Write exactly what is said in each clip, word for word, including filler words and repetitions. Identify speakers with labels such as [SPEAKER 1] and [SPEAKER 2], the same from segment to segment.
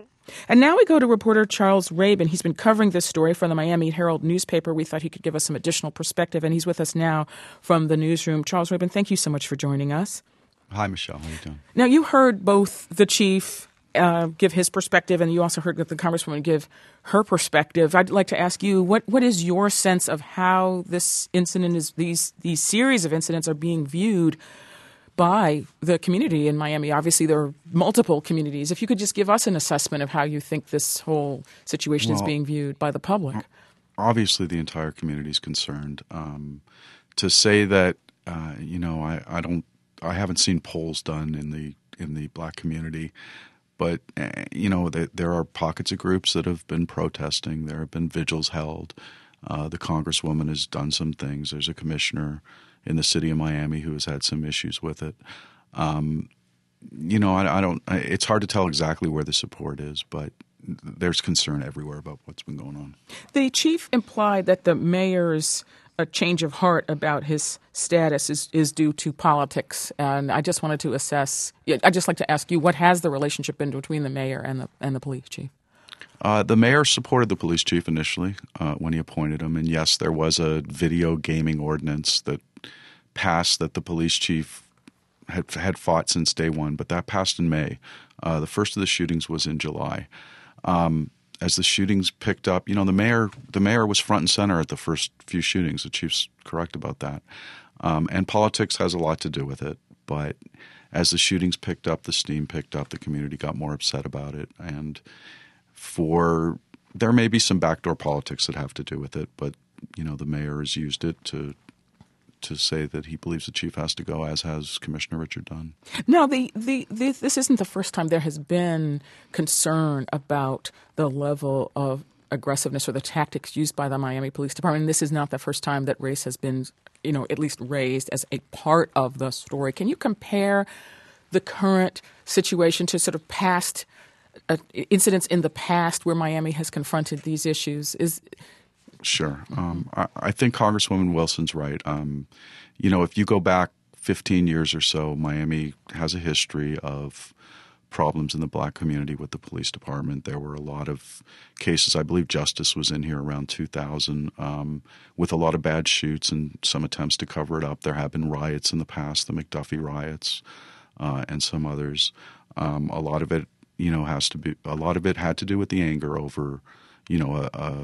[SPEAKER 1] And now we go to reporter Charles Rabin. He's been covering this story for the Miami Herald newspaper. We thought he could give us some additional perspective, and he's with us now from the newsroom. Charles Rabin, thank you so much for joining us.
[SPEAKER 2] Hi, Michelle. How are you doing?
[SPEAKER 1] Now, you heard both the chief uh, give his perspective, and you also heard the Congresswoman give her perspective. I'd like to ask you, what what is your sense of how this incident is, these these series of incidents are being viewed by the community in Miami? Obviously, there are multiple communities. If you could just give us an assessment of how you think this whole situation well, is being viewed by the public.
[SPEAKER 2] Obviously, the entire community is concerned. Um, to say that, uh, you know, I, I don't, I haven't seen polls done in the in the black community, but uh, you know, the, there are pockets of groups that have been protesting. There have been vigils held. Uh, the Congresswoman has done some things. There's a commissioner in the city of Miami who has had some issues with it. Um, you know, I, I don't. I, it's hard to tell exactly where the support is, but there's concern everywhere about what's been going on.
[SPEAKER 1] The chief implied that the mayor's a change of heart about his status is, is due to politics, and I just wanted to assess. I'd just like to ask you, what has the relationship been between the mayor and the and the police chief?
[SPEAKER 2] Uh, the mayor supported the police chief initially uh, when he appointed him, and yes, there was a video gaming ordinance that passed that the police chief had had fought since day one, but that passed in May. Uh, the first of the shootings was in July. Um, as the shootings picked up, you know, the mayor the mayor was front and center at the first few shootings. The chief's correct about that. Um, and politics has a lot to do with it. But as the shootings picked up, the steam picked up, the community got more upset about it. And for there may be some backdoor politics that have to do with it, but, you know, the mayor has used it to to say that he believes the chief has to go, as has Commissioner Richard Dunn.
[SPEAKER 1] Now, the, the, the, this isn't the first time there has been concern about the level of aggressiveness or the tactics used by the Miami Police Department. This is not the first time that race has been, you know, at least raised as a part of the story. Can you compare the current situation to sort of past uh, incidents in the past where Miami has confronted these issues? Is
[SPEAKER 2] Sure. Um, I, I think Congresswoman Wilson's right. Um, you know, if you go back fifteen years or so, Miami has a history of problems in the black community with the police department. There were a lot of cases. I believe Justice was in here around two thousand um, with a lot of bad shoots and some attempts to cover it up. There have been riots in the past, the McDuffie riots uh, and some others. Um, a lot of it, you know, has to be – a lot of it had to do with the anger over, you know, a, a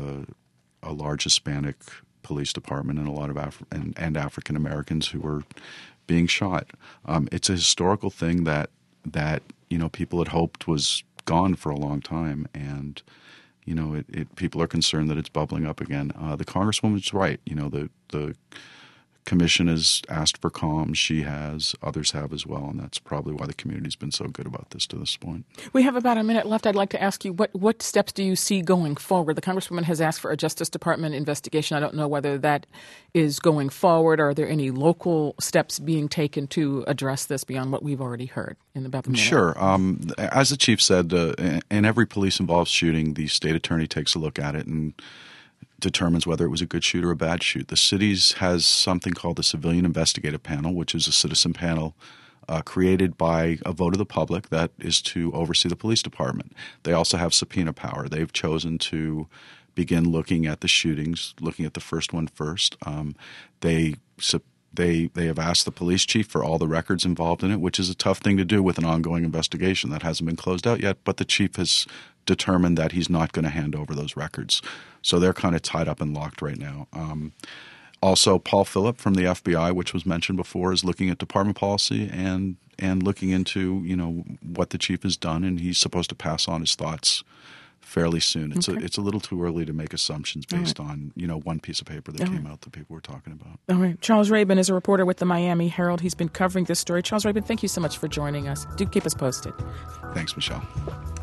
[SPEAKER 2] a large Hispanic police department and a lot of Af- and, and African Americans who were being shot. Um, it's a historical thing that that you know people had hoped was gone for a long time, and you know it, it people are concerned that it's bubbling up again. Uh, the Congresswoman's right. You know the the commission has asked for calm. She has. Others have as well, and that's probably why the community's been so good about this to this point.
[SPEAKER 1] We have about a minute left. I'd like to ask you, what, what steps do you see going forward? The Congresswoman has asked for a Justice Department investigation. I don't know whether that is going forward. Are there any local steps being taken to address this beyond what we've already heard in about the minute?
[SPEAKER 2] Sure. Um, as the chief said, uh, in every police-involved shooting, the state attorney takes a look at it and determines whether it was a good shoot or a bad shoot. The city's has something called the Civilian Investigative Panel, which is a citizen panel uh, created by a vote of the public that is to oversee the police department. They also have subpoena power. They've chosen to begin looking at the shootings, looking at the first one first. Um, they they they have asked the police chief for all the records involved in it, which is a tough thing to do with an ongoing investigation that hasn't been closed out yet, but the chief has determined that he's not going to hand over those records. So they're kind of tied up and locked right now. Um, also, Paul Phillip from the F B I, which was mentioned before, is looking at department policy and and looking into, you know, what the chief has done, and he's supposed to pass on his thoughts fairly soon. It's okay. a, it's a little too early to make assumptions based right. on, you know, one piece of paper that All came right. out that people were talking about.
[SPEAKER 1] All right. Charles Rabin is a reporter with the Miami Herald. He's been covering this story. Charles Rabin, thank you so much for joining us. Do keep us posted.
[SPEAKER 2] Thanks, Michelle.